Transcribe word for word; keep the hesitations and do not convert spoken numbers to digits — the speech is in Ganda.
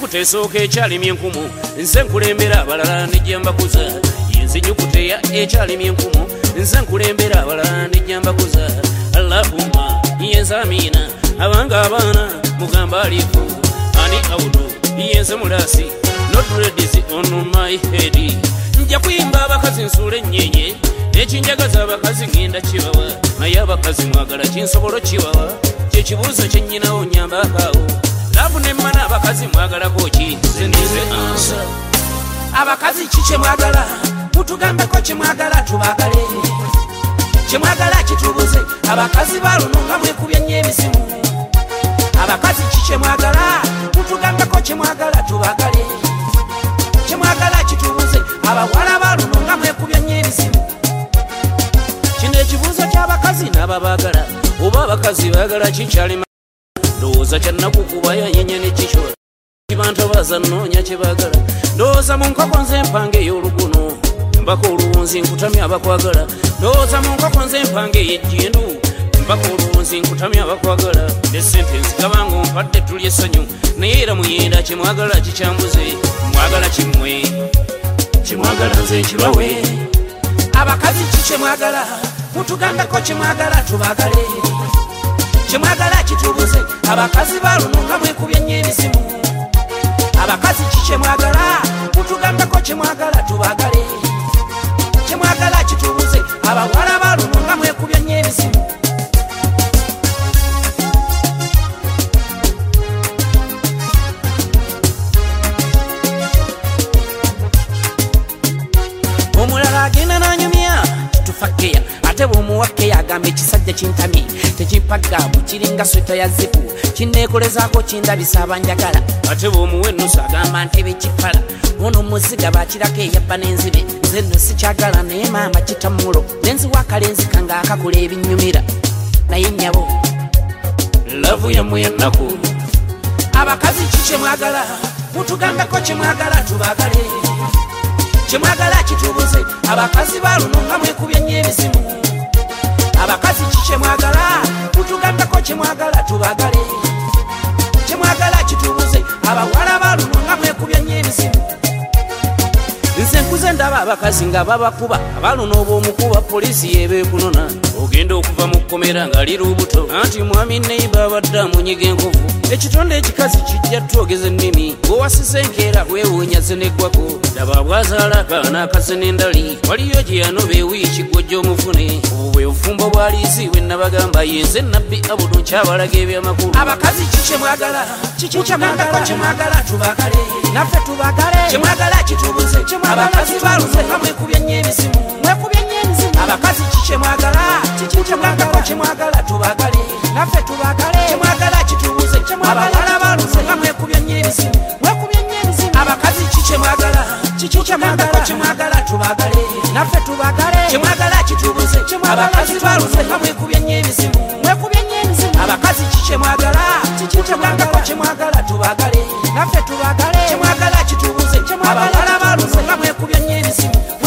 nyukute esooka ekyalimye enkumu nze nkulembera abalala nejja mbakuza yenze nyukute ya ekyalimye enkumu nze nkulembera abalala nejja mbakuza Allahumma yenze amina abanga abaana mugamba alifu ani awudu yenze mulasi not ready on my head nja kuyimba abakazi nsule nnyenye ekinjagaza abakazi ngenda kibawa naye abakazi mwagala kinsobolo kibawa kyekibuuzo kyennyinawo nyambakaawo labu nemmana abakazi mwagalako ki zenize ansa abakazi ki kyemwagala mutugambeko kyemwagala tubagale kyemwagala kitubuze abakazi baluno nga mwekubye nnyo emisimu abakazi ki kyemwagala mutugambeko kyemwagala tubagale kyemwagala kitubuze abawala baluno nga mwekubye nnyo emisimu kino ekibuuzo ky'abakazi n'ababagala oba abakazi baagala kikyalima ndowooza kyannakukuba yanyenye nekikyo kibantu baza nnoonya kyebaagala ndowooza mu nkoko nze empanga ey'oluguno mbaka oluwunzi nkutamya abakwagala ndowooza mu nkoko nze empanga ey'ejjendu mbaka oluwunzi nkutamya abakwagala esente nzigabanga ompadde tulya essanyu naye era muyenda kyemwagala kikyambuze mwagala kimwe kyemwagala nze kibawe abakazi ki kyemwagala mutugambeko kyemwagala tubagale kyemwagala kitubuze abakazi baluno nga mwekubye nnyo emisimu abakazi ki kyemwagala mutugambeko kyemwagala tubagale kyemwagala kitubuze abawala baluno nga mwekubye nnyo emisimu omulala agenda nanyumya kitufakeya ate bwomuwakeya agamba ekisajja kintami tekimpagaamu kiringa sweta ya zipu kinneekolezaako kindabisa abanjagala ate bwomuwa ennusu agamba ntebe kipala ono muziga bakirako eyabba n'enzibe nze nno sikyagala naye maama kitamulo nenziwa akalenzi kange akakola ebinyumira naye nnyabo lavu yammwe yannaku abakazi ki kyemwagala mutugambeko kyemwagala tubagale kyemwagala kitubuze abakazi baluno nga mwekubye nnyo emisimu abakazi ki kyemwagala mutugambeko kyemwagala tubagale kyemwagala kitubuze abawala baluno nga mwekubye nnyo emisimu nze nkuze ndaba abakazi nga babakuba abaluno obw'omukuba polisi yebeekunona ogenda okuva mu kkomera nga liri obuto anti mwami neiba abadde amunyiga enkovu ekitonde ekikazi kijja twogeza ennimi bw'owasise enkeera bwewuunya zeneggwako daba bwazaala akaana akase n'endali waliyo gye yanoba ewiiki gwojja omufune obwo bwe bufumbo bwaliisi bwe nabagamba yenze nabbi abudu nkyabalaga ebyamakulu abakazi ki kyemwagala kikyamwagala kyemwagala tubagale naffe tubagale kyemwagala kitubuze abakazi baluze nga mwekubye nnyo emisimu mwekubye nnyo emisimu abakazi ki kyemwagala kikyamwagala kyemwagala tubagale naffe tubagale kyemwagala kitubuze abawala baluze nga mwekubye nnyo emisimu mwekubye nnyo emisimu abakazi ki kyemwagala kikyamwagala kyemwagala tubagale naffe tubagale kyemwagala kitubuze abakazi baluze nga mwekubye nnyo emisimu mwekubye nnyo emisimu abakazi ki kyemwagala kikyamwagala kyemwagala tubagale naffe tubagale kyemwagala kitubuze abawala baluze nga mwekubye nnyo emisimu